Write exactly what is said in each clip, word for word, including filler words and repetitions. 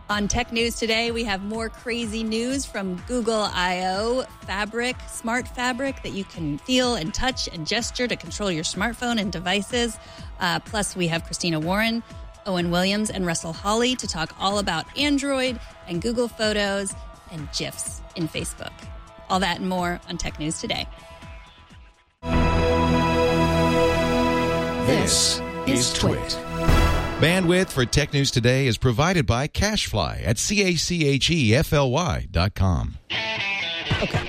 On Tech News today, we have more crazy news from Google I O Fabric, smart fabric that you can feel and touch and gesture to control your smartphone and devices. Uh, plus, we have Christina Warren, Owen Williams, and Russell Hawley to talk all about Android and Google Photos and GIFs in Facebook. All that and more on Tech News today. This is Twit. Bandwidth for Tech News Today is provided by CacheFly at C A C H E F L Y dot com. Okay.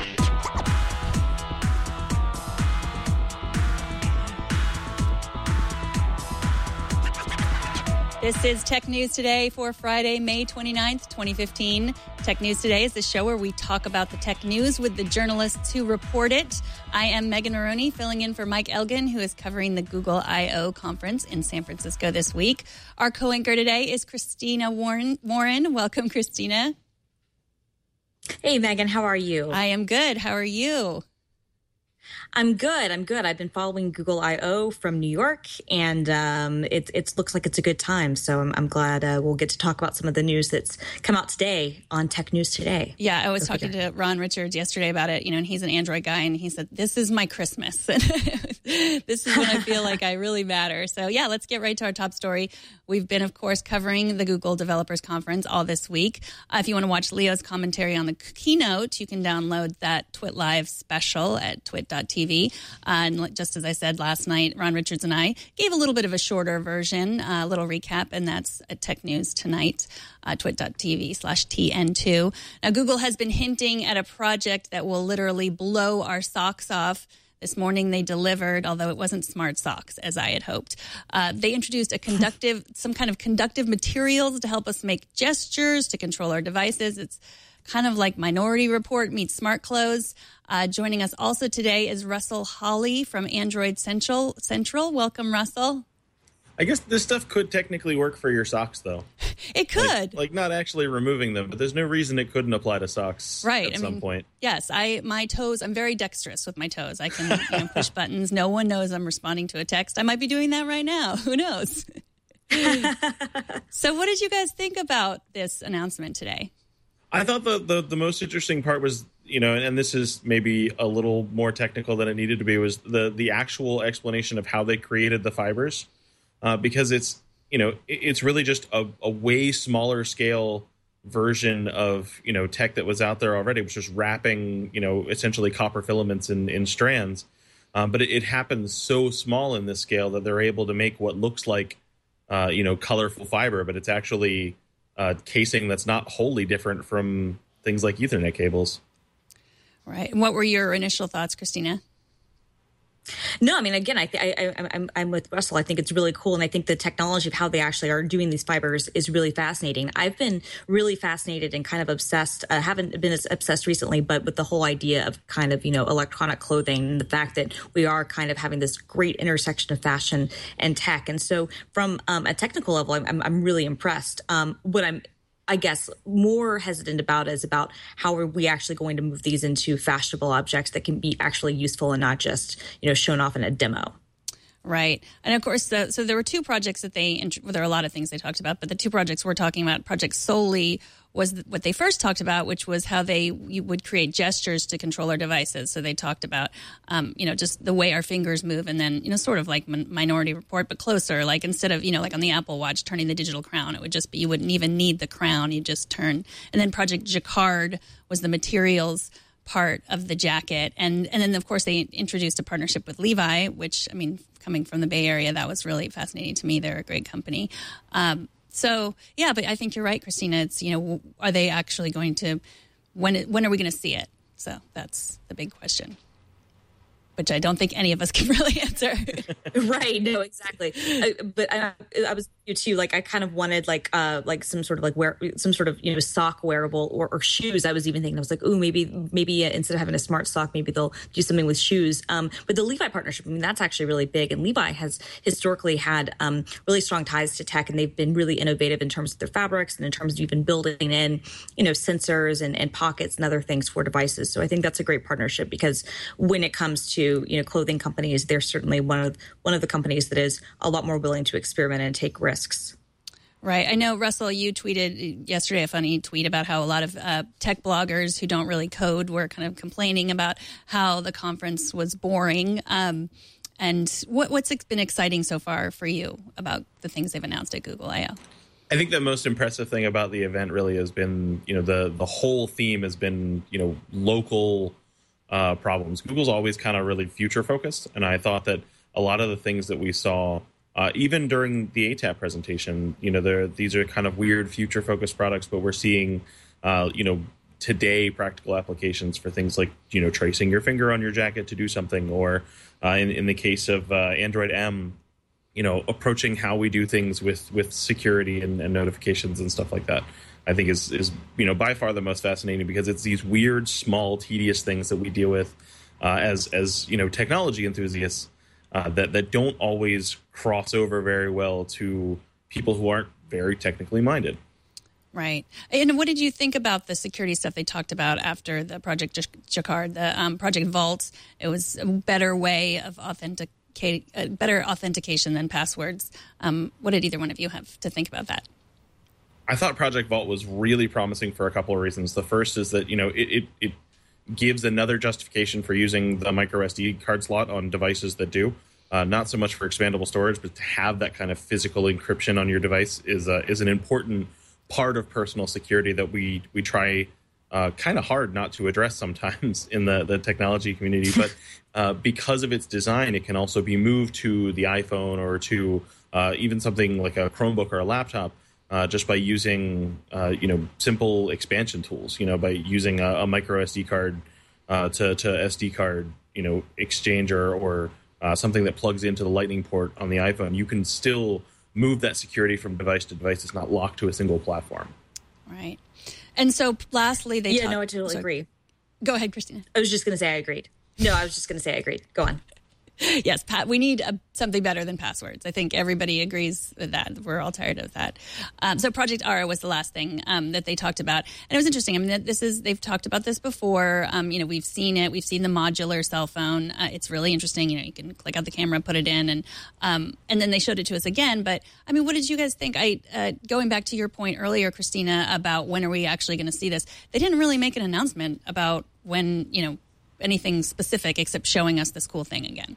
This is Tech News Today for Friday, May twenty-ninth, twenty fifteen. Tech News Today is the show where we talk about the tech news with the journalists who report it. I am Megan Maroney, filling in for Mike Elgin, who is covering the Google I O conference in San Francisco this week. Our co-anchor today is Christina Warren. Warren, welcome, Christina. Hey, Megan, how are you? I am good. How are you? I'm good. I'm good. I've been following Google I O from New York, and um, it, it looks like it's a good time. So I'm, I'm glad uh, we'll get to talk about some of the news that's come out today on Tech News Today. Yeah, I was talking to Ron Richards yesterday about it, you know, and he's an Android guy, and he said, this is my Christmas. This is when I feel like I really matter. So yeah, let's get right to our top story. We've been, of course, covering the Google Developers Conference all this week. Uh, if you want to watch Leo's commentary on the keynote, you can download that Twit Live special at twit dot t v. Uh, and just as I said last night, Ron Richards and I gave a little bit of a shorter version, a uh, little recap, and that's at Tech News Tonight, uh, twit dot t v slash T N two. Now, Google has been hinting at a project that will literally blow our socks off. This morning they delivered, although it wasn't smart socks, as I had hoped. Uh, they introduced a conductive, some kind of conductive materials to help us make gestures to control our devices. It's kind of like Minority Report meets smart clothes. Uh, joining us also today is Russell Hawley from Android Central. Central. Welcome, Russell. I guess this stuff could technically work for your socks, though. It could. Like, like not actually removing them, but there's no reason it couldn't apply to socks right. at I some mean, point. Yes, I my toes, I'm very dexterous with my toes. I can you know, push buttons. No one knows I'm responding to a text. I might be doing that right now. Who knows? So what did you guys think about this announcement today? I thought the, the, the most interesting part was, you know, and this is maybe a little more technical than it needed to be, was the, the actual explanation of how they created the fibers. Uh, because it's, you know, it's really just a, a way smaller scale version of, you know, tech that was out there already, which was wrapping, you know, essentially copper filaments in, in strands. Um, but it, it happens so small in this scale that they're able to make what looks like, uh, you know, colorful fiber, but it's actually uh, casing that's not wholly different from things like Ethernet cables. Right. And what were your initial thoughts, Christina? No, I mean, again, I, th- I, I, I'm, I'm with Russell. I think it's really cool. And I think the technology of how they actually are doing these fibers is really fascinating. I've been really fascinated and kind of obsessed. I uh, haven't been as obsessed recently, but with the whole idea of kind of, you know, electronic clothing and the fact that we are kind of having this great intersection of fashion and tech. And so from um, a technical level, I'm, I'm really impressed. Um, what I'm I guess more hesitant about is about how are we actually going to move these into fashionable objects that can be actually useful and not just, you know, shown off in a demo. Right. And of course, so, so there were two projects that they, well, there are a lot of things they talked about, but the two projects we're talking about, Project Solely, was what they first talked about, which was how they you would create gestures to control our devices. So they talked about, um, you know, just the way our fingers move, and then, you know, sort of like Minority Report, but closer. Like instead of, you know, like on the Apple Watch, turning the digital crown, it would just be, you wouldn't even need the crown. You just turn. And then Project Jacquard was the materials part of the jacket. And, and then, of course, they introduced a partnership with Levi, which, I mean, coming from the Bay Area, that was really fascinating to me. They're a great company. Um, So, yeah, but I think you're right, Christina. It's, you know, are they actually going to, when when are we going to see it? So that's the big question, which I don't think any of us can really answer. Right. No, exactly. I, but I, I was you too. Like I kind of wanted like uh like some sort of like wear some sort of you know sock wearable or, or shoes. I was even thinking I was like, oh, maybe maybe uh, instead of having a smart sock, maybe they'll do something with shoes. Um, but the Levi partnership, I mean, that's actually really big. And Levi has historically had um really strong ties to tech, and they've been really innovative in terms of their fabrics and in terms of even building in you know sensors and, and pockets and other things for devices. So I think that's a great partnership because when it comes to you know clothing companies, they're certainly one of one of the companies that is a lot more willing to experiment and take risks. Right. I know, Russell, you tweeted yesterday a funny tweet about how a lot of uh, tech bloggers who don't really code were kind of complaining about how the conference was boring. Um, and what, what's been exciting so far for you about the things they've announced at Google I O? I think the most impressive thing about the event really has been, you know, the the whole theme has been, you know, local uh, problems. Google's always kind of really future focused. And I thought that a lot of the things that we saw Uh, even during the A T A P presentation, you know, these are kind of weird future-focused products, but we're seeing, uh, you know, today practical applications for things like, you know, tracing your finger on your jacket to do something, or uh, in, in the case of uh, Android M, you know, approaching how we do things with, with security and, and notifications and stuff like that. I think is, is, you know, by far the most fascinating, because it's these weird, small, tedious things that we deal with uh, as, as, you know, technology enthusiasts. Uh, that, that don't always cross over very well to people who aren't very technically minded. Right. And what did you think about the security stuff they talked about after the Project Jacquard, the um, Project Vault? It was a better way of authenticate, uh, better authentication than passwords. Um, what did either one of you have to think about that? I thought Project Vault was really promising for a couple of reasons. The first is that, you know, it, it, it gives another justification for using the micro S D card slot on devices that do. Uh, not so much for expandable storage, but to have that kind of physical encryption on your device is uh, is an important part of personal security that we we try uh, kind of hard not to address sometimes in the, the technology community. But uh, because of its design, it can also be moved to the iPhone or to uh, even something like a Chromebook or a laptop. Uh, just by using, uh, you know, simple expansion tools, you know, by using a, a micro S D card uh, to, to S D card, you know, exchanger or uh, something that plugs into the Lightning port on the iPhone, you can still move that security from device to device. It's not locked to a single platform. Right. And so lastly, they Yeah, talk- no, I totally sorry. agree. Go ahead, Christina. I was just going to say I agreed. No, I was just going to say I agreed. Go on. Yes, Pat, we need a, something better than passwords. I think everybody agrees with that. We're all tired of that. Um, so Project Ara was the last thing um, that they talked about. And it was interesting. I mean, this is they've talked about this before. Um, you know, we've seen it. We've seen the modular cell phone. Uh, it's really interesting. You know, you can click out the camera, put it in, and um, and then they showed it to us again. But, I mean, what did you guys think? I uh, going back to your point earlier, Christina, about when are we actually going to see this? They didn't really make an announcement about when, you know, anything specific except showing us this cool thing again.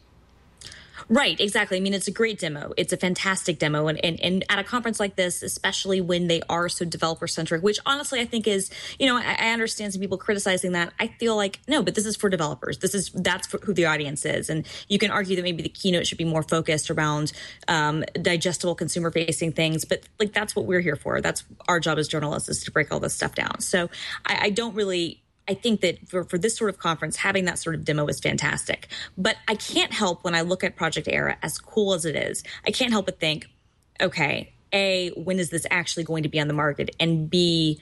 Right, exactly. I mean, it's a great demo. It's a fantastic demo. And, and, and at a conference like this, especially when they are so developer-centric, which honestly I think is, you know, I, I understand some people criticizing that. I feel like, no, but this is for developers. This is, that's for who the audience is. And you can argue that maybe the keynote should be more focused around um, digestible consumer-facing things. But, like, that's what we're here for. That's our job as journalists, is to break all this stuff down. So I, I don't really... I think that for, for this sort of conference, having that sort of demo is fantastic. But I can't help, when I look at Project Ara, as cool as it is, I can't help but think, okay, A, when is this actually going to be on the market? And B,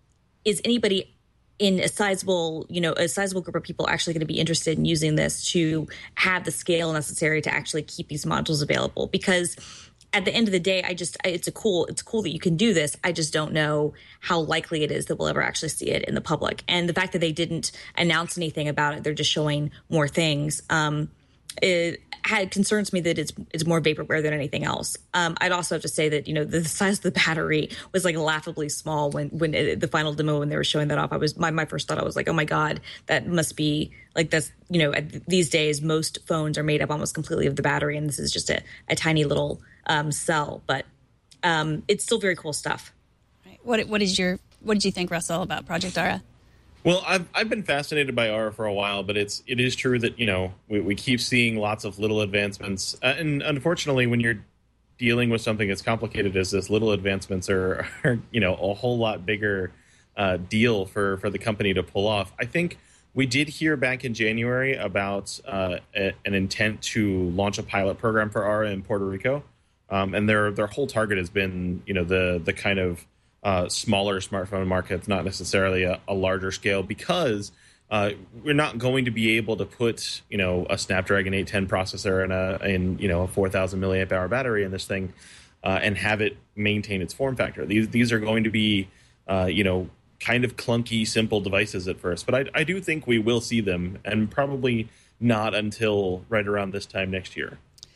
is anybody in a sizable, you know, a sizable group of people actually going to be interested in using this to have the scale necessary to actually keep these modules available? Because at the end of the day, I just, it's a cool, it's cool that you can do this. I just don't know how likely it is that we'll ever actually see it in the public. And the fact that they didn't announce anything about it, they're just showing more things. Um, it had concerns me that it's it's more vaporware than anything else. Um, I'd also have to say that, you know, the size of the battery was like laughably small when when it, the final demo, when they were showing that off. I was my, my first thought, I was like, oh my God, that must be like, that's, you know, at, these days most phones are made up almost completely of the battery, and this is just a, a tiny little um, cell. But um, it's still very cool stuff. Right. What what is your what did you think, Russell, about Project Ara? Well, I've I've been fascinated by Ara for a while, but it's it is true that, you know, we, we keep seeing lots of little advancements, uh, and unfortunately, when you're dealing with something as complicated as this, little advancements are, are you know, a whole lot bigger uh, deal for for the company to pull off. I think we did hear back in January about uh, a, an intent to launch a pilot program for Ara in Puerto Rico, um, and their their whole target has been, you know, the the kind of Uh, smaller smartphone markets, not necessarily a, a larger scale, because uh, we're not going to be able to put, you know, a Snapdragon eight ten processor and a in you know a four thousand milliamp hour battery in this thing uh, and have it maintain its form factor. These these are going to be uh, you know kind of clunky, simple devices at first, but I, I do think we will see them, and probably not until right around this time next year.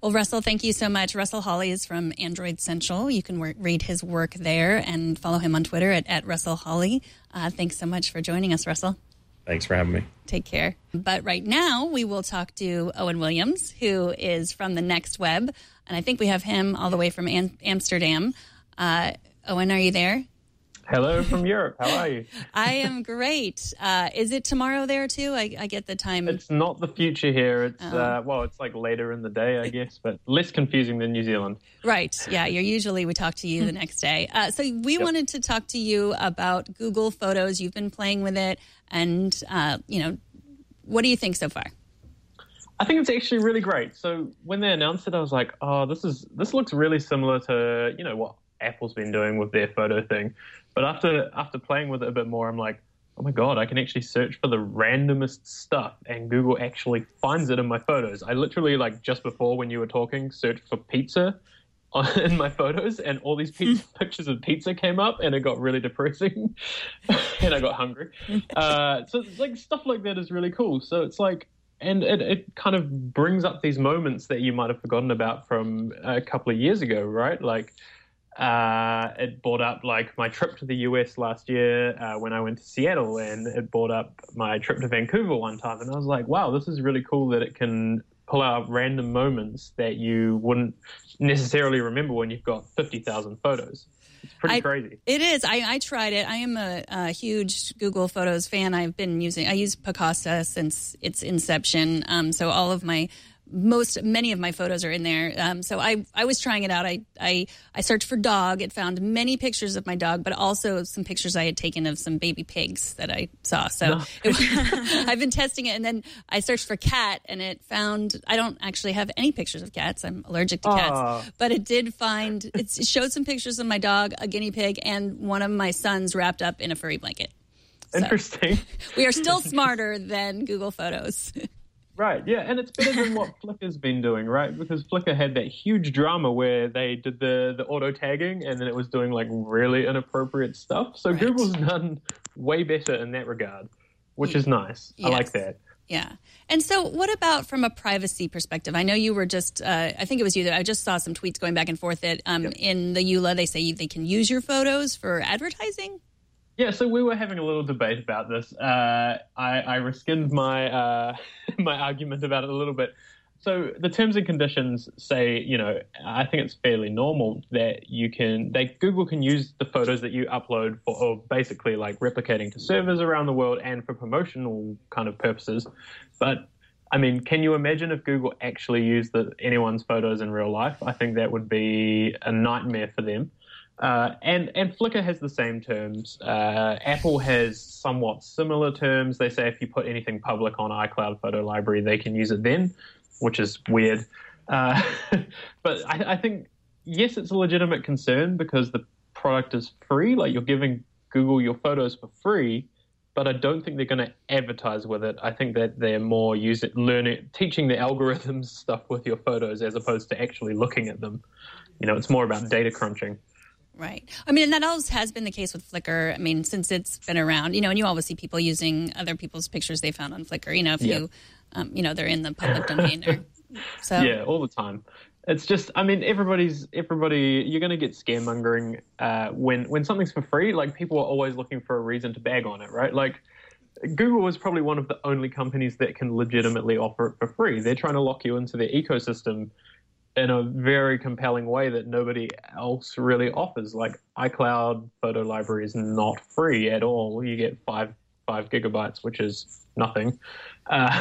Well, Russell, thank you so much. Russell Hawley is from Android Central. You can wor- read his work there and follow him on Twitter at, at Russell Hawley. Uh, thanks so much for joining us, Russell. Thanks for having me. Take care. But right now, we will talk to Owen Williams, who is from the Next Web. And I think we have him all the way from Am- Amsterdam. Uh, Owen, are you there? Hello from Europe. How are you? I am great. Uh, is it tomorrow there, too? I, I get the time. It's not the future here. It's, oh. uh, well, it's like later in the day, I guess, but less confusing than New Zealand. Right. Yeah. You're usually, we talk to you the next day. Uh, so we yep. wanted to talk to you about Google Photos. You've been playing with it. And, uh, you know, what do you think so far? I think it's actually really great. So when they announced it, I was like, oh, this is this looks really similar to, you know, what Apple's been doing with their photo thing. But after after playing with it a bit more, I'm like, oh my God, I can actually search for the randomest stuff and Google actually finds it in my photos. I literally, like, just before when you were talking, searched for pizza in my photos and all these pizza, pictures of pizza came up and it got really depressing and I got hungry. Uh, so like stuff like that is really cool. So it's like, and it, it kind of brings up these moments that you might have forgotten about from a couple of years ago, right? Like, Uh, it brought up like my trip to the U S last year uh, when I went to Seattle, and it brought up my trip to Vancouver one time. And I was like, wow, this is really cool that it can pull out random moments that you wouldn't necessarily remember when you've got fifty thousand photos. It's pretty I, crazy. It is. I, I tried it. I am a, a huge Google Photos fan. I've been using, I use Picasa since its inception. Um, so all of my Most many of my photos are in there. Um, so I I was trying it out. I, I I searched for dog. It found many pictures of my dog, but also some pictures I had taken of some baby pigs that I saw. So no. it, I've been testing it. And then I searched for cat, and it found, I don't actually have any pictures of cats. I'm allergic to cats. Aww. But it did find, it showed some pictures of my dog, a guinea pig, and one of my sons wrapped up in a furry blanket. So Interesting. We are still smarter than Google Photos. Right, yeah, and it's better than what Flickr's been doing, right? Because Flickr had that huge drama where they did the, the auto tagging and then it was doing like really inappropriate stuff. So right. Google's done way better in that regard, which yeah. is nice. Yes. I like that. Yeah. And so what about from a privacy perspective? I know you were just, uh, I think it was you that I just saw some tweets going back and forth that um, yep. in the E U L A they say they can use your photos for advertising. Yeah, so we were having a little debate about this. Uh, I, I reskinned my uh, my argument about it a little bit. So the terms and conditions say, you know, I think it's fairly normal that you can, they Google can use the photos that you upload for, or basically like replicating to servers around the world and for promotional kind of purposes. But I mean, can you imagine if Google actually used the, anyone's photos in real life? I think that would be a nightmare for them. Uh, and, and Flickr has the same terms. Uh, Apple has somewhat similar terms. They say if you put anything public on iCloud Photo Library, they can use it then, which is weird. Uh, but I, I think, yes, it's a legitimate concern because the product is free. Like, you're giving Google your photos for free, but I don't think they're going to advertise with it. I think that they're more using, learning, teaching the algorithms stuff with your photos as opposed to actually looking at them. You know, it's more about data crunching. Right. I mean, and that always has been the case with Flickr. I mean, since it's been around, you know, and you always see people using other people's pictures they found on Flickr. You know, if yeah. you, um, you know, they're in the public domain. Or, so yeah, all the time. It's just, I mean, everybody's everybody. You're going to get scaremongering uh, when when something's for free. Like, people are always looking for a reason to bag on it, right? Like, Google is probably one of the only companies that can legitimately offer it for free. They're trying to lock you into their ecosystem in a very compelling way that nobody else really offers. Like, iCloud Photo Library is not free at all. You get five five gigabytes, which is nothing. Uh,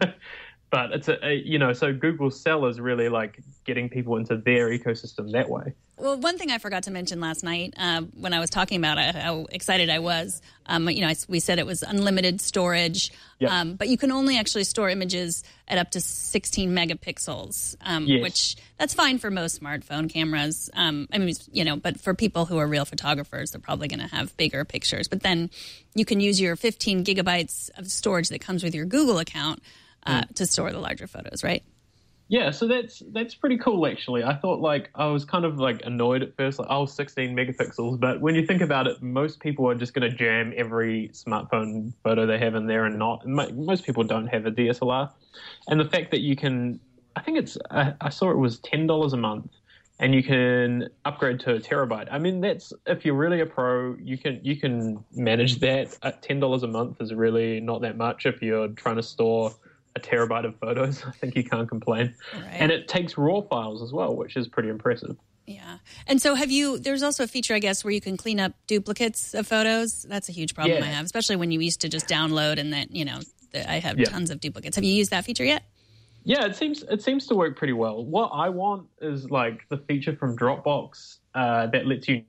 but it's a, a you know, so Google's sell is really like getting people into their ecosystem that way. Well, one thing I forgot to mention last night uh, when I was talking about it, how excited I was, um, you know, I, we said it was unlimited storage, yep. um, but you can only actually store images at up to sixteen megapixels, um, yes. which that's fine for most smartphone cameras. Um, I mean, you know, but for people who are real photographers, they're probably going to have bigger pictures. But then you can use your fifteen gigabytes of storage that comes with your Google account uh, mm. to store the larger photos, right? Yeah, so that's that's pretty cool, actually. I thought, like, I was kind of, like, annoyed at first, like, oh, sixteen megapixels. But when you think about it, most people are just going to jam every smartphone photo they have in there and not. Most people don't have a D S L R. And the fact that you can I think it's, I, I saw it was ten dollars a month, and you can upgrade to a terabyte. I mean, that's, if you're really a pro, you can you can manage that. At ten dollars a month is really not that much if you're trying to store a terabyte of photos. I think you can't complain. Right. And it takes raw files as well, which is pretty impressive. Yeah. And so have you, there's also a feature, I guess, where you can clean up duplicates of photos. That's a huge problem Yeah. I have, especially when you used to just download and that, you know, the, I have Yeah. tons of duplicates. Have you used that feature yet? Yeah, it seems it seems to work pretty well. What I want is like the feature from Dropbox uh, that lets you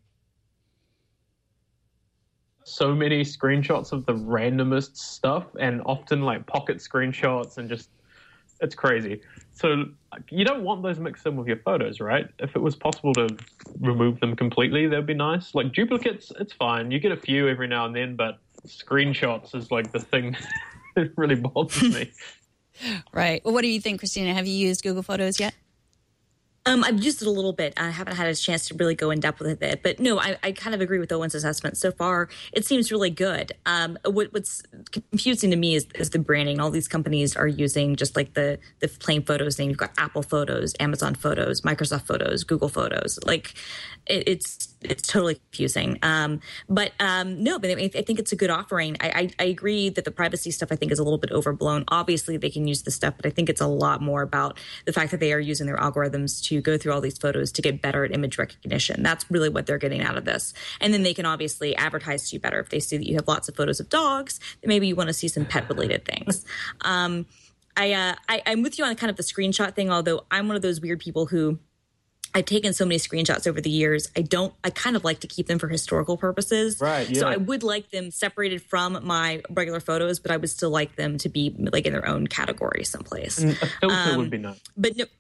so many screenshots of the randomest stuff, and often like pocket screenshots, and just it's crazy. So you don't want those mixed in with your photos, right? If it was possible to remove them completely, that'd be nice. Like duplicates, it's fine. You get a few every now and then, but screenshots is like the thing that really bothers me. Right. Well, what do you think, Christina? Have you used Google Photos yet? Um, I've used it a little bit. I haven't had a chance to really go in depth with it, but no, I, I kind of agree with Owen's assessment. So far, it seems really good. Um, what, what's confusing to me is, is the branding. All these companies are using just like the the plain Photos name. You've got Apple Photos, Amazon Photos, Microsoft Photos, Google Photos. Like it, it's it's totally confusing. Um, but um, no, but I, mean, I think it's a good offering. I, I, I agree that the privacy stuff I think is a little bit overblown. Obviously, they can use the stuff, but I think it's a lot more about the fact that they are using their algorithms to go through all these photos to get better at image recognition. That's really what they're getting out of this. And then they can obviously advertise to you better. If they see that you have lots of photos of dogs, then maybe you want to see some pet-related things. Um, I, uh, I, I'm with you on kind of the screenshot thing, although I'm one of those weird people who I've taken so many screenshots over the years. I don't, I kind of like to keep them for historical purposes. Right. Yeah. So I would like them separated from my regular photos, but I would still like them to be like in their own category someplace. And a filter Um, would be nice. But no,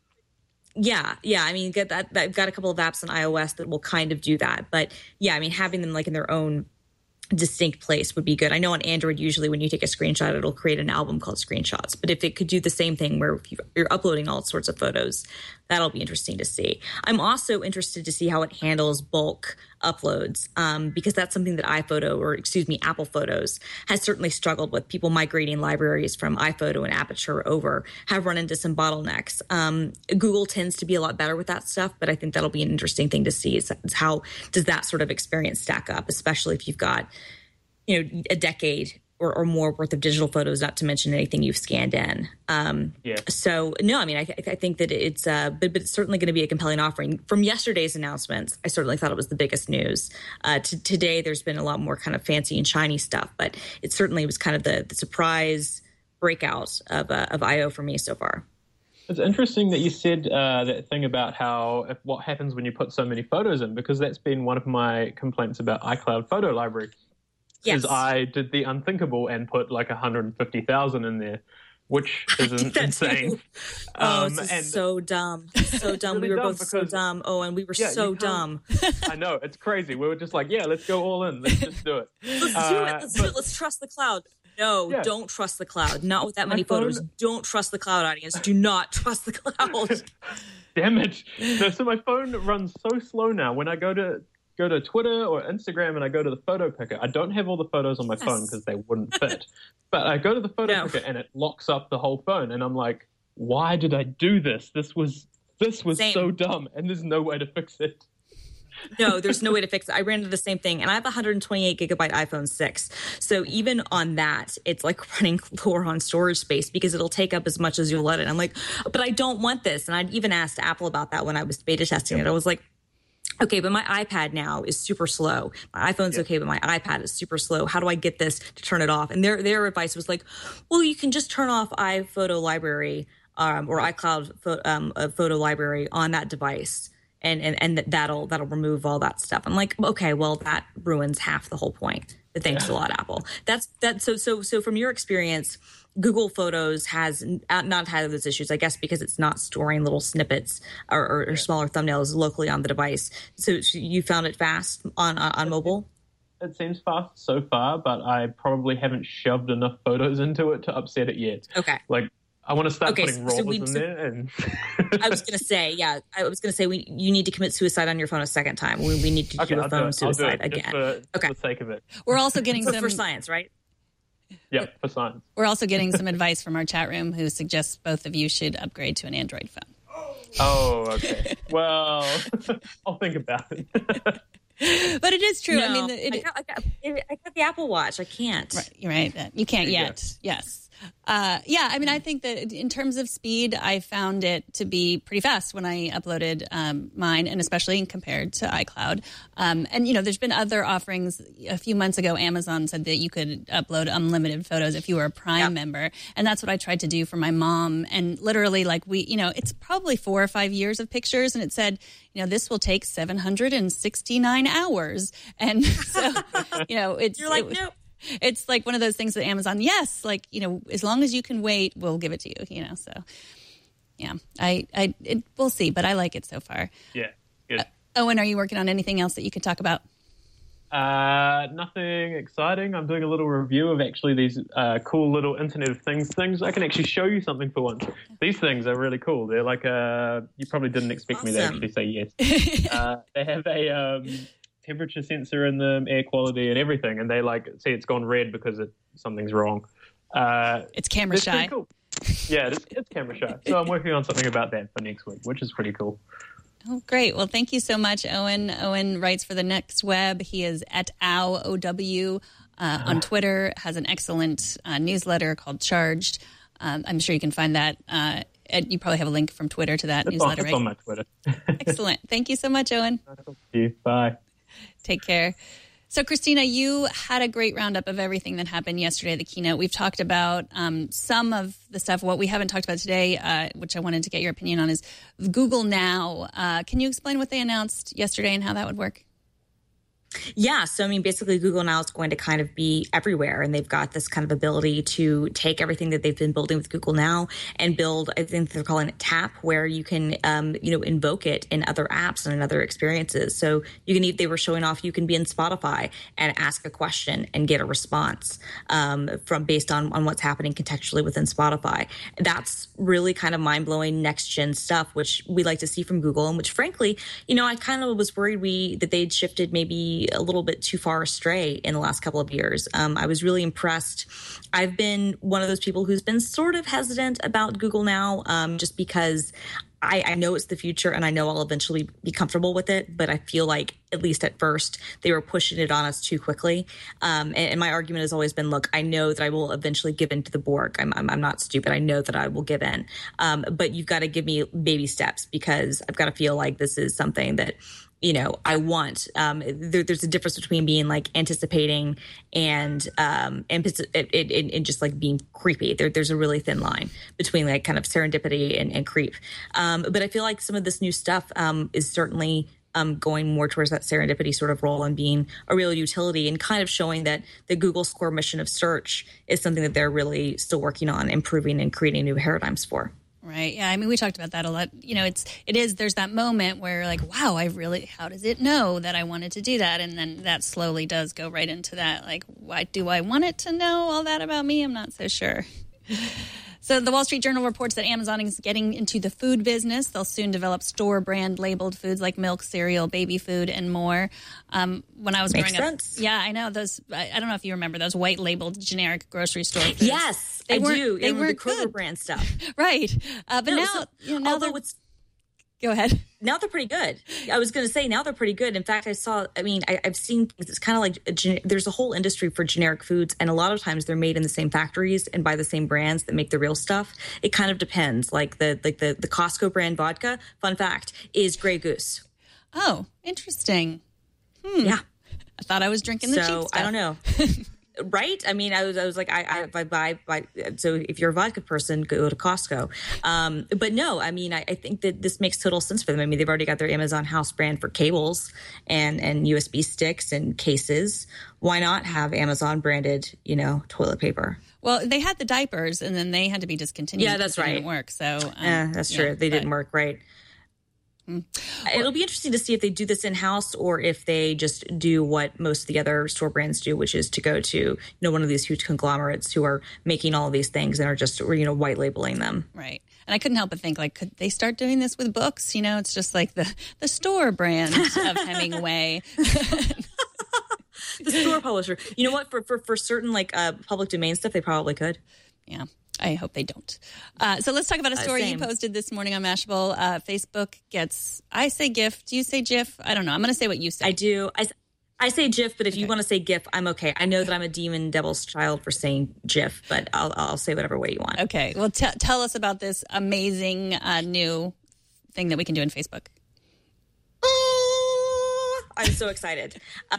yeah, yeah. I mean, get that, that. I've got a couple of apps on iOS that will kind of do that. But yeah, I mean, having them like in their own distinct place would be good. I know on Android, usually when you take a screenshot, it'll create an album called Screenshots. But if it could do the same thing where if you're uploading all sorts of photos, that'll be interesting to see. I'm also interested to see how it handles bulk uploads um, because that's something that iPhoto, or excuse me, Apple Photos has certainly struggled with. People migrating libraries from iPhoto and Aperture over have run into some bottlenecks. Um, Google tends to be a lot better with that stuff, but I think that'll be an interesting thing to see is, is how does that sort of experience stack up, especially if you've got, you know, a decade or, or more worth of digital photos, not to mention anything you've scanned in. Um, Yeah. So, no, I mean, I, th- I think that it's, uh, but, but it's certainly going to be a compelling offering. From yesterday's announcements, I certainly thought it was the biggest news. Uh, t- today, there's been a lot more kind of fancy and shiny stuff, but it certainly was kind of the, the surprise breakout of, uh, of I O for me so far. It's interesting that you said uh, that thing about how if, what happens when you put so many photos in, because that's been one of my complaints about iCloud Photo Library. Yes. Is I did the unthinkable and put like one hundred fifty thousand in there, which is insane. Oh, Um, this is and so dumb. So dumb. really we were dumb both so because- dumb. Oh, and we were Yeah, so you can't- dumb. I know, it's crazy. We were just like, yeah, let's go all in. Let's just do it. Let's do Uh, it. Let's do but- it. Let's trust the cloud. No, Yeah. don't trust the cloud. Not with that My many photos. phone- Don't trust the cloud, audience. Do not trust the cloud. Damn it. No, so my phone runs so slow now. When I go to go to Twitter or Instagram and I go to the photo picker, I don't have all the photos on my Yes. phone because they wouldn't fit. But I go to the photo No. picker and it locks up the whole phone. And I'm like, why did I do this? This was this was Same. so dumb. And there's no way to fix it. No, there's no way to fix it. I ran into the same thing, and I have a one hundred twenty-eight gigabyte iPhone six. So even on that, it's like running lower on storage space because it'll take up as much as you'll let it. I'm like, but I don't want this. And I'd even asked Apple about that when I was beta testing it. I was like, okay, but my iPad now is super slow. My iPhone's Yeah. okay, but my iPad is super slow. How do I get this to turn it off? And their their advice was like, well, you can just turn off iPhoto Library um, or iCloud pho- um, uh, Photo Library on that device, and and and that'll that'll remove all that stuff. I'm like, okay, well, that ruins half the whole point. But thanks a lot, Apple. That's that. So so so from your experience, Google Photos has not had those issues, I guess, because it's not storing little snippets or, or, or smaller thumbnails locally on the device. So you found it fast on on, on mobile? It seems fast so far, but I probably haven't shoved enough photos into it to upset it yet. Okay. Like, I want to start Okay, putting so rollers we- in so- there. And I was going to say, yeah, I was going to say we you need to commit suicide on your phone a second time. We, we need to okay, do a I'll do phone it. I'll do suicide it just again. for, just Okay. for the sake of it. We're also getting For, some for science, right? Yep, for science. We're also getting some advice from our chat room who suggests both of you should upgrade to an Android phone. Oh, okay. Well, I'll think about it. But it is true. No, I mean, it, I, got, I, got, I got the Apple Watch. I can't. Right, you're right. You can't yet. Yes. Uh, yeah, I mean, I think that in terms of speed, I found it to be pretty fast when I uploaded um, mine, and especially compared to iCloud. Um, and, you know, there's been other offerings. A few months ago, Amazon said that you could upload unlimited photos if you were a Prime yep. member. And that's what I tried to do for my mom. And literally, like, we, you know, it's probably four or five years of pictures. And it said, you know, this will take seven hundred sixty-nine hours. And so, you know, it's... You're like, it, nope. It's like one of those things that Amazon, yes, like, you know, as long as you can wait, we'll give it to you, you know, so yeah, I, I, it, we'll see, but I like it so far. Yeah, good. Uh, Owen, are you working on anything else that you could talk about? Uh, nothing exciting. I'm doing a little review of actually these uh, cool little Internet of Things things. I can actually show you something for once. These things are really cool. They're like, uh, you probably didn't expect awesome. me to actually say yes. uh, they have a... Um, temperature sensor in them, air quality and everything, and they like see it's gone red because it, something's wrong. Uh, it's camera it's shy. Cool. Yeah, it's, it's camera shy. So I'm working on something about that for next week, which is pretty cool. Oh, great. Well, thank you so much, Owen. Owen writes for the Next Web. He is at O W O W uh, on Twitter, has an excellent uh, newsletter called Charged. Um, I'm sure you can find that. Uh, you probably have a link from Twitter to that it's newsletter, on, it's right? on my Twitter. Excellent. Thank you so much, Owen. Thank you. Bye. Take care. So, Christina, you had a great roundup of everything that happened yesterday at the keynote. We've talked about um, some of the stuff. What we haven't talked about today, uh, which I wanted to get your opinion on, is Google Now. Uh, can you explain what they announced yesterday and how that would work? Yeah. So, I mean, basically, Google Now is going to kind of be everywhere. And they've got this kind of ability to take everything that they've been building with Google Now and build, I think they're calling it Tap, where you can, um, you know, invoke it in other apps and in other experiences. So you can, they were showing off, you can be in Spotify and ask a question and get a response um, from based on, on what's happening contextually within Spotify. That's really kind of mind blowing next gen stuff, which we like to see from Google, and which, frankly, you know, I kind of was worried we that they'd shifted maybe a little bit too far astray in the last couple of years. Um, I was really impressed. I've been one of those people who's been sort of hesitant about Google Now, um, just because I, I know it's the future and I know I'll eventually be comfortable with it. But I feel like, at least at first, they were pushing it on us too quickly. Um, and, and my argument has always been, look, I know that I will eventually give in to the Borg. I'm, I'm, I'm not stupid. I know that I will give in. Um, but you've got to give me baby steps, because I've got to feel like this is something that, you know, I want. Um, there, there's a difference between being like anticipating and um, and, and, and just like being creepy. There, there's a really thin line between like kind of serendipity and, and creep. Um, but I feel like some of this new stuff um, is certainly um, going more towards that serendipity sort of role and being a real utility, and kind of showing that the Google's core mission of search is something that they're really still working on improving and creating new paradigms for. Right. Yeah. I mean, we talked about that a lot. You know, it's, it is, there's that moment where like, wow, I really, how does it know that I wanted to do that? And then that slowly does go right into that. Like, why do I want it to know all that about me? I'm not so sure. So the Wall Street Journal reports that Amazon is getting into the food business. They'll soon develop store brand labeled foods like milk, cereal, baby food, and more. Um, when I was Makes growing sense. up, yeah, I know those. I, I don't know if you remember those white labeled generic grocery store foods. Yes, they I weren't, do. They and weren't the Kroger good. brand stuff, right? Uh, but no, now, so, you know, now although they're- it's go ahead. now they're pretty good. I was going to say now they're pretty good. In fact, I saw, I mean, I, I've seen things. It's kind of like a gen- there's a whole industry for generic foods. And a lot of times they're made in the same factories and by the same brands that make the real stuff. It kind of depends. Like the, like the, the Costco brand vodka, fun fact, is Grey Goose. Oh, interesting. Hmm. Yeah. I thought I was drinking the So cheap stuff. I don't know. Right? I mean, I was, I was like, I, I, I buy, buy. So if you're a vodka person, go to Costco. Um, but no, I mean, I, I think that this makes total sense for them. I mean, they've already got their Amazon house brand for cables and, and U S B sticks and cases. Why not have Amazon branded, you know, toilet paper? Well, they had the diapers, and then they had to be discontinued. Yeah, that's because they right. Didn't work. So um, Yeah, that's true. yeah, they but- didn't work, right? It'll be interesting to see if they do this in-house or if they just do what most of the other store brands do, which is to go to, you know, one of these huge conglomerates who are making all of these things and are just, you know, white labeling them. Right. And I couldn't help but think, like, could they start doing this with books? You know, it's just like the, the store brand of Hemingway. the store publisher. You know what? For for, for certain like uh, public domain stuff, they probably could. Yeah. I hope they don't. Uh, so let's talk about a story uh, you posted this morning on Mashable. Uh, Facebook gets, I say GIF. Do you say GIF? I don't know. I'm going to say what you say. I do. I, I say GIF, but if okay. you want to say GIF, I'm okay. I know that I'm a demon devil's child for saying GIF, but I'll, I'll say whatever way you want. Okay. Well, t- tell us about this amazing uh, new thing that we can do in Facebook. I'm so excited. Uh,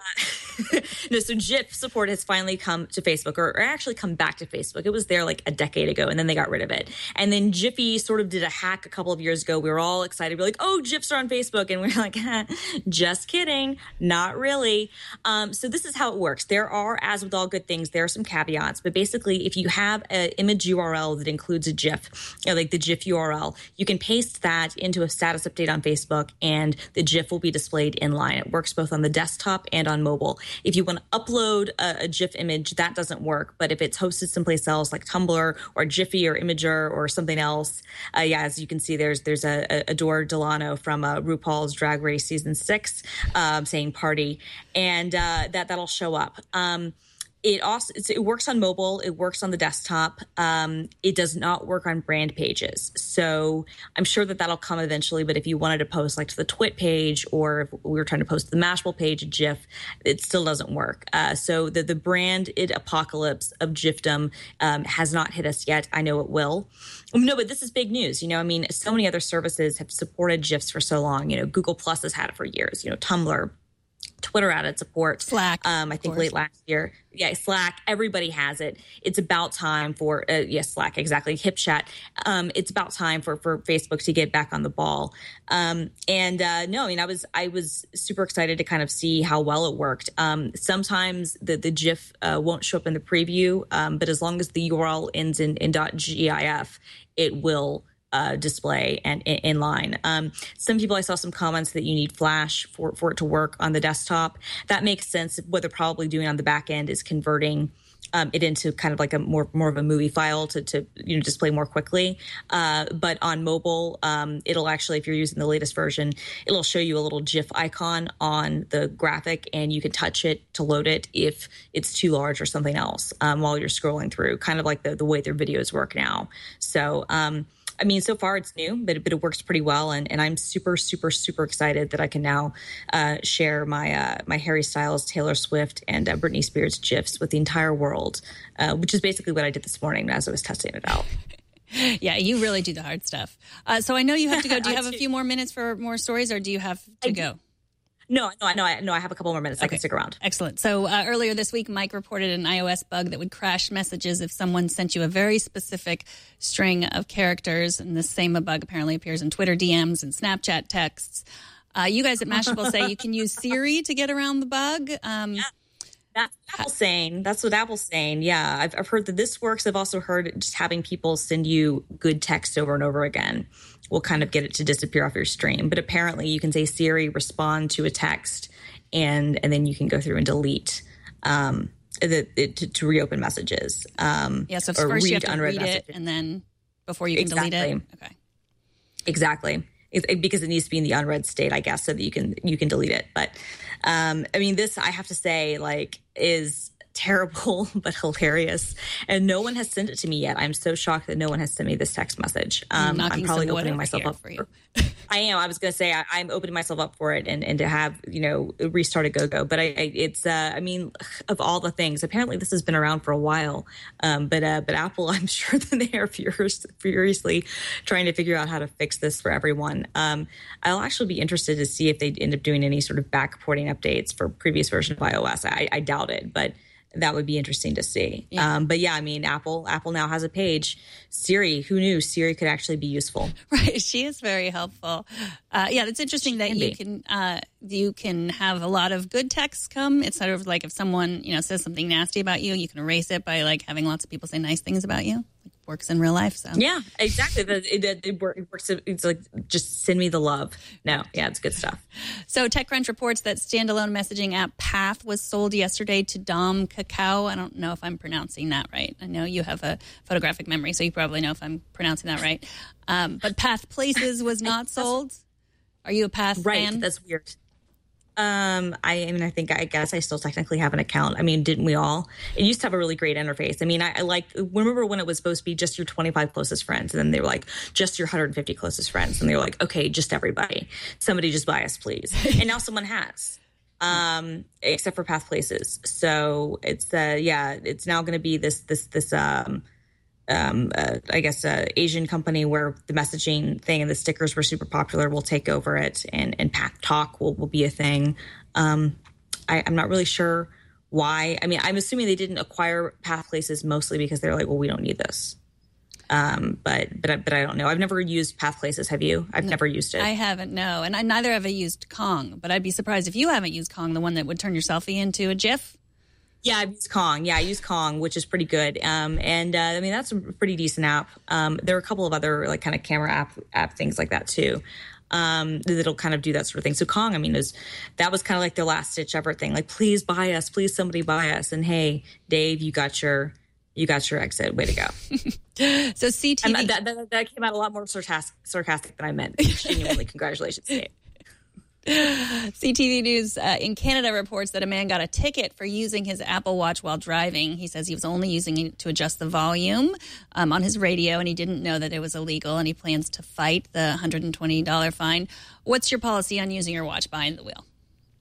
no, so GIF support has finally come to Facebook, or, or actually come back to Facebook. It was there like a decade ago, and then they got rid of it. And then Giphy sort of did a hack a couple of years ago. We were all excited. We were like, oh, GIFs are on Facebook. And we we're like, just kidding. Not really. Um, so this is how it works. There are, as with all good things, there are some caveats. But basically, if you have an image U R L that includes a GIF, you know, like the GIF U R L, you can paste that into a status update on Facebook, and the GIF will be displayed inline. It works both on the desktop and on mobile. If you want to upload a, a GIF image, that doesn't work. But if it's hosted someplace else, like Tumblr or Giphy or Imager or something else, uh, yeah, as you can see, there's there's a, a Adore Delano from uh, RuPaul's Drag Race season six um, saying "party," and uh, that that'll show up. Um, It also it's, it works on mobile. It works on the desktop. Um, it does not work on brand pages. So I'm sure that that'll come eventually. But if you wanted to post like to the Twit page, or if we were trying to post to the Mashable page, a GIF, it still doesn't work. Uh, so the the branded apocalypse of GIFdom um, has not hit us yet. I know it will. No, but this is big news. You know, I mean, so many other services have supported GIFs for so long. You know, Google Plus has had it for years. You know, Tumblr. Twitter added support. Slack. Um, I think late last year. Yeah, Slack. Everybody has it. It's about time for, uh, yes, Slack, exactly. HipChat. Um, it's about time for, for Facebook to get back on the ball. Um, and uh, no, I mean, I was I was super excited to kind of see how well it worked. Um, sometimes the, the GIF uh, won't show up in the preview, um, but as long as the U R L ends in, in .gif, it will Uh, display and in line. Um, some people, I saw some comments that you need Flash for, for it to work on the desktop. That makes sense. What they're probably doing on the back end is converting um, it into kind of like a more more of a movie file to, to you know display more quickly. Uh, but on mobile, um, it'll actually, if you're using the latest version, it'll show you a little GIF icon on the graphic, and you can touch it to load it if it's too large or something else um, while you're scrolling through, kind of like the, the way their videos work now. So, um, I mean, so far it's new, but, but it works pretty well. And, and I'm super, super, super excited that I can now uh, share my uh, my Harry Styles, Taylor Swift, and uh, Britney Spears GIFs with the entire world, uh, which is basically what I did this morning as I was testing it out. Yeah, you really do the hard stuff. Uh, so I know you have to go. Do you have a few more minutes for more stories, or do you have to I go? Do. No, no, no, I, no. I have a couple more minutes. Okay. I can stick around. Excellent. So uh, earlier this week, Mike reported an iOS bug that would crash messages if someone sent you a very specific string of characters. And this same bug apparently appears in Twitter D Ms and Snapchat texts. Uh, you guys at Mashable say you can use Siri to get around the bug. Um, yeah. That's what Apple's saying. That's what Apple's saying. Yeah, I've, I've heard that this works. I've also heard just having people send you good text over and over again will kind of get it to disappear off your stream. But apparently you can say, Siri, respond to a text, and and then you can go through and delete um, the, it, to, to reopen messages. Um, yeah, so first you have to read it, and then before you can exactly. delete it? Okay. Exactly. It, it, because it needs to be in the unread state, I guess, so that you can you can delete it. But, um, I mean, this, I have to say, like, is terrible but hilarious, and no one has sent it to me yet. I'm so shocked that no one has sent me this text message. Um, I'm probably opening myself up for you. I am. I was going to say I, I'm opening myself up for it, and, and to have you know restart a GoGo. But I, I it's uh, I mean, of all the things, apparently this has been around for a while. Um, but uh, but Apple, I'm sure that they are furious, furiously trying to figure out how to fix this for everyone. Um, I'll actually be interested to see if they end up doing any sort of backporting updates for previous version of iOS. I, I doubt it, but that would be interesting to see. Yeah. Um, but yeah, I mean, Apple, Apple now has a page. Siri, who knew Siri could actually be useful? Right. She is very helpful. Uh, yeah, it's interesting she that can you be. can, uh, you can have a lot of good texts come. It's sort of like if someone, you know, says something nasty about you, you can erase it by like having lots of people say nice things about you. Like, works in real life. So yeah, exactly. It, it, it works. It's like, just send me the love. No, yeah, it's good stuff. So TechCrunch reports that standalone messaging app Path was sold yesterday to Dom Kakao. I don't know if I'm pronouncing that right. I know you have a photographic memory, so you probably know if I'm pronouncing that right. Um, but Path Places was not sold. Are you a Path right, fan? That's weird. Um, I, I mean, I think, I guess I still technically have an account. I mean, didn't we all? It used to have a really great interface. I mean, I, I like, remember when it was supposed to be just your twenty-five closest friends, and then they were like, just your one hundred fifty closest friends. And they were like, okay, just everybody. Somebody just buy us, please. And now someone has, um, except for Path Places. So it's, uh, yeah, it's now going to be this, this, this, um, Um, uh, I guess, uh, Asian company where the messaging thing and the stickers were super popular will take over it, and, and Path Talk will, will be a thing. Um, I, I'm not really sure why. I mean, I'm assuming they didn't acquire Path Places mostly because they're like, well, we don't need this. Um, but, but, but I don't know. I've never used Path Places. Have you? I've no, never used it. I haven't, no. And I neither have I used Kong, but I'd be surprised if you haven't used Kong, the one that would turn your selfie into a GIF. Yeah, I've used Kong. Yeah, I use Kong, which is pretty good. Um, and uh, I mean, that's a pretty decent app. Um, there are a couple of other like kind of camera app app things like that too. Um, that'll kind of do that sort of thing. So Kong, I mean, is that was kind of like their last ditch effort thing. Like, please buy us, please somebody buy us. And hey, Dave, you got your you got your exit. Way to go. So C T V and that, that, that came out a lot more sarcastic, sarcastic than I meant. Genuinely, congratulations, Dave. C T V News uh, in Canada reports that a man got a ticket for using his Apple Watch while driving. He says he was only using it to adjust the volume um, on his radio, and he didn't know that it was illegal, and he plans to fight the one hundred twenty dollars fine. What's your policy on using your watch behind the wheel?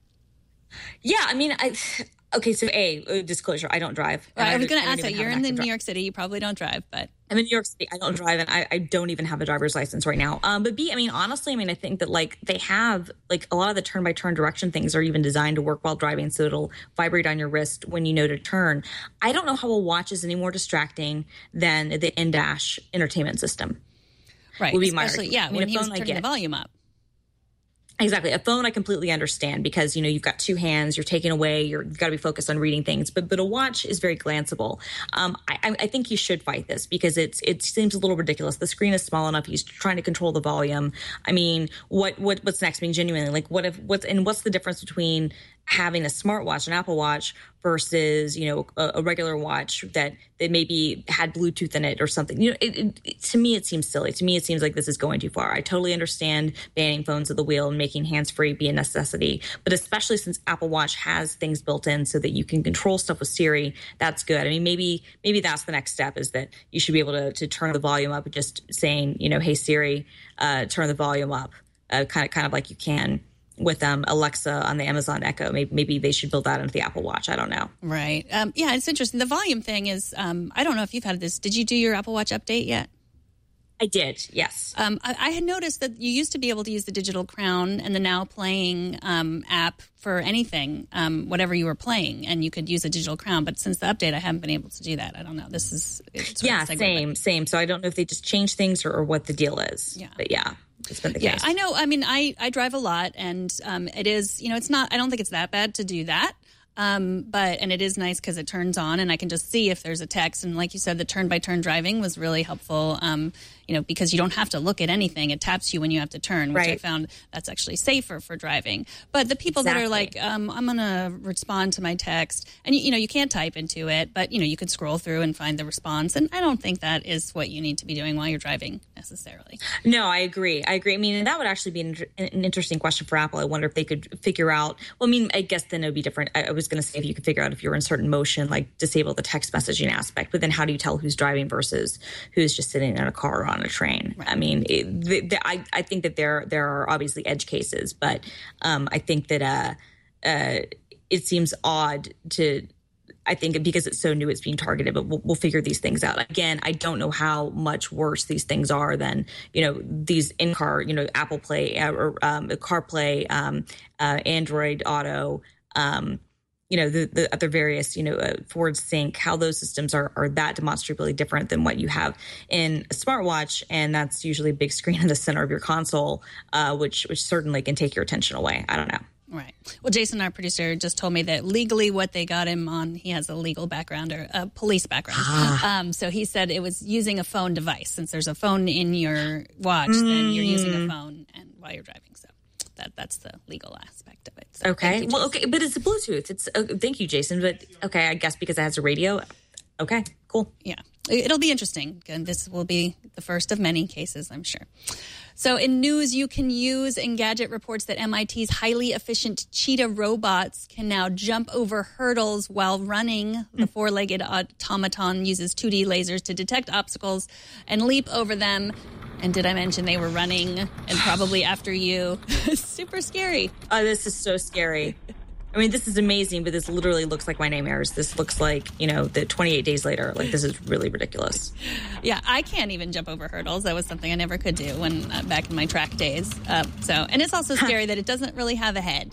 Yeah, I mean, I... Okay, so A, disclosure, I don't drive. Right, I was going to ask that. You're in the New York City. You probably don't drive, but... I'm in New York City. I don't drive, and I, I don't even have a driver's license right now. Um, but B, I mean, honestly, I mean, I think that, like, they have, like, a lot of the turn-by-turn direction things are even designed to work while driving, so it'll vibrate on your wrist when you know to turn. I don't know how a watch is any more distracting than the in-dash entertainment system. Right, would be my especially, yeah, I mean, when he was phone, turning the volume up. Exactly. A phone I completely understand because, you know, you've got two hands, you're taking away, you're, you've got to be focused on reading things. But but a watch is very glanceable. Um, I, I think you should fight this because it's it seems a little ridiculous. The screen is small enough. He's trying to control the volume. I mean, what what what's next? I mean, genuinely, like what if what's and what's the difference between having a smartwatch, an Apple Watch, versus, you know, a, a regular watch that, that maybe had Bluetooth in it or something? You know, it, it, it, to me, it seems silly. To me, it seems like this is going too far. I totally understand banning phones at the wheel and making hands-free be a necessity, but especially since Apple Watch has things built in so that you can control stuff with Siri, that's good. I mean, maybe maybe that's the next step, is that you should be able to, to turn the volume up, just saying, you know, hey, Siri, uh, turn the volume up, uh, kind of kind of like you can with um, Alexa on the Amazon Echo. Maybe, maybe they should build that into the Apple Watch. I don't know. Right. Um, yeah, it's interesting. The volume thing is, um, I don't know if you've had this. Did you do your Apple Watch update yet? I did, yes. Um, I, I had noticed that you used to be able to use the Digital Crown and the Now Playing um, app for anything, um, whatever you were playing, and you could use a Digital Crown. But since the update, I haven't been able to do that. I don't know. This is it's yeah, same, same. So I don't know if they just changed things or, or what the deal is. Yeah, but yeah. It's been the yeah, case. I know. I mean, I, I drive a lot, and um, it is, you know, it's not, I don't think it's that bad to do that. Um, but, and it is nice because it turns on and I can just see if there's a text. And like you said, the turn by turn driving was really helpful, um, you know, because you don't have to look at anything. It taps you when you have to turn, which right. I found that's actually safer for driving. But the people exactly. that are like, um, I'm going to respond to my text, and you, you know, you can't type into it, but you know, you could scroll through and find the response. And I don't think that is what you need to be doing while you're driving necessarily. No, I agree. I agree. I mean, and that would actually be an, an interesting question for Apple. I wonder if they could figure out, well, I mean, I guess then it would be different. I, I was going to say if you could figure out if you're in certain motion, like disable the text messaging aspect, but then how do you tell who's driving versus who's just sitting in a car or on a train? Right. I mean, it, the, the, I, I think that there there are obviously edge cases, but um, I think that uh, uh, it seems odd to, I think because it's so new, it's being targeted, but we'll, we'll figure these things out. Again, I don't know how much worse these things are than, you know, these in-car, you know, Apple Play or um, CarPlay, um, uh, Android Auto, um, you know, the, the other various, you know, uh, Ford Sync, how those systems are, are that demonstrably different than what you have in a smartwatch. And that's usually a big screen in the center of your console, uh, which which certainly can take your attention away. I don't know. Right. Well, Jason, our producer, just told me that legally what they got him on, he has a legal background or a police background. um, so he said it was using a phone device. Since there's a phone in your watch, mm. then you're using a phone and while you're driving. So that that's the legal aspect of it. So okay. You, well, okay, but it's a Bluetooth. It's uh, thank you, Jason. But okay, I guess because it has a radio. Okay, cool. Yeah. it'll be interesting. And this will be the first of many cases, I'm sure. So in news you can use, Engadget reports that M I T's highly efficient cheetah robots can now jump over hurdles while running. The four-legged automaton uses two D lasers to detect obstacles and leap over them. And did I mention they were running and probably after you? Super scary. Oh, this is so scary. I mean, this is amazing, but this literally looks like my nightmares. This looks like, you know, the twenty-eight days later. Like, this is really ridiculous. Yeah, I can't even jump over hurdles. That was something I never could do when uh, back in my track days. Uh, so, and it's also scary that it doesn't really have a head.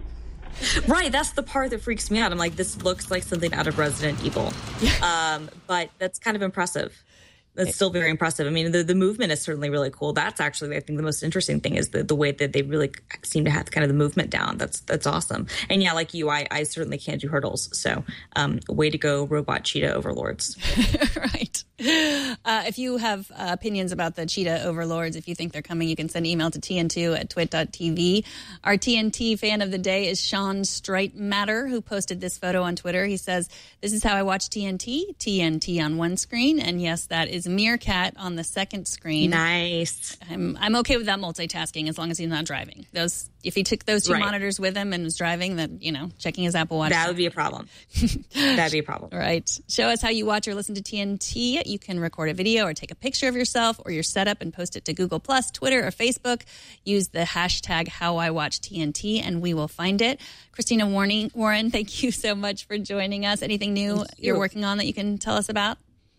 Right, that's the part that freaks me out. I'm like, this looks like something out of Resident Evil. Um, but that's kind of impressive. That's still very impressive. I mean, the, the movement is certainly really cool. That's actually, I think, the most interesting thing is the, the way that they really seem to have kind of the movement down. That's that's awesome. And yeah, like you, I, I certainly can't do hurdles. So um, way to go, robot cheetah overlords. Right. Uh, if you have uh, opinions about the cheetah overlords, if you think they're coming, you can send email to T N two at twit dot T V. Our T N T fan of the day is Sean Streitmatter, who posted this photo on Twitter. He says, "This is how I watch T N T. T N T on one screen. And yes, that is Meerkat on the second screen." Nice. I'm I'm okay with that multitasking as long as he's not driving. Those if he took those two right. monitors with him and was driving, then, you know, checking his Apple Watch. That would be a problem. That'd be a problem. Right. Show us how you watch or listen to T N T. You can record a video or take a picture of yourself or your setup and post it to Google Plus, Twitter, or Facebook. Use the hashtag How I Watch T N T and we will find it. Christina Warning, Warren, thank you so much for joining us. Anything new you. you're working on that you can tell us about?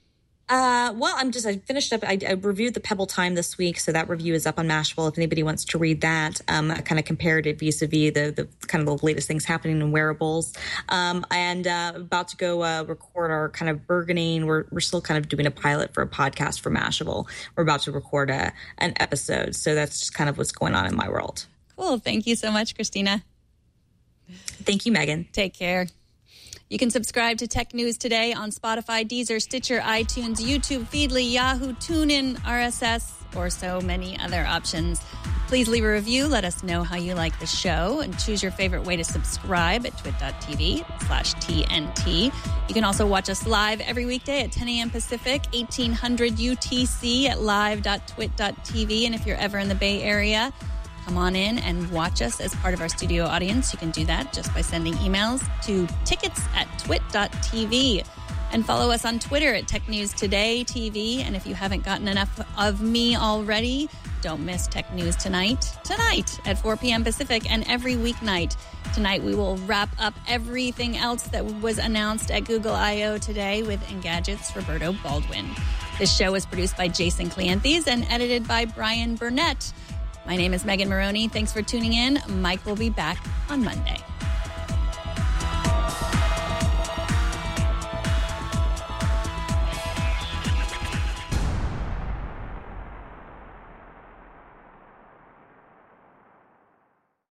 Uh, well, I'm just, I finished up, I, I reviewed the Pebble Time this week. So that review is up on Mashable. If anybody wants to read that, um, I kind of compared it vis-a-vis the, the kind of the latest things happening in wearables. Um, and, uh, about to go, uh, record our kind of burgeoning. We're, we're still kind of doing a pilot for a podcast for Mashable. We're about to record a, an episode. So that's just kind of what's going on in my world. Cool. Thank you so much, Christina. Thank you, Megan. Take care. You can subscribe to Tech News Today on Spotify, Deezer, Stitcher, iTunes, YouTube, Feedly, Yahoo, TuneIn, R S S, or so many other options. Please leave a review. Let us know how you like the show and choose your favorite way to subscribe at twit dot T V slash T N T. You can also watch us live every weekday at ten a.m. Pacific, eighteen hundred U T C at live dot twit dot T V. And if you're ever in the Bay Area, come on in and watch us as part of our studio audience. You can do that just by sending emails to tickets at twit dot T V. And follow us on Twitter at Tech News Today T V. And if you haven't gotten enough of me already, don't miss Tech News Tonight, tonight at four p.m. Pacific and every weeknight. Tonight we will wrap up everything else that was announced at Google I O today with Engadget's Roberto Baldwin. This show was produced by Jason Cleanthes and edited by Brian Burnett. My name is Megan Maroney. Thanks for tuning in. Mike will be back on Monday.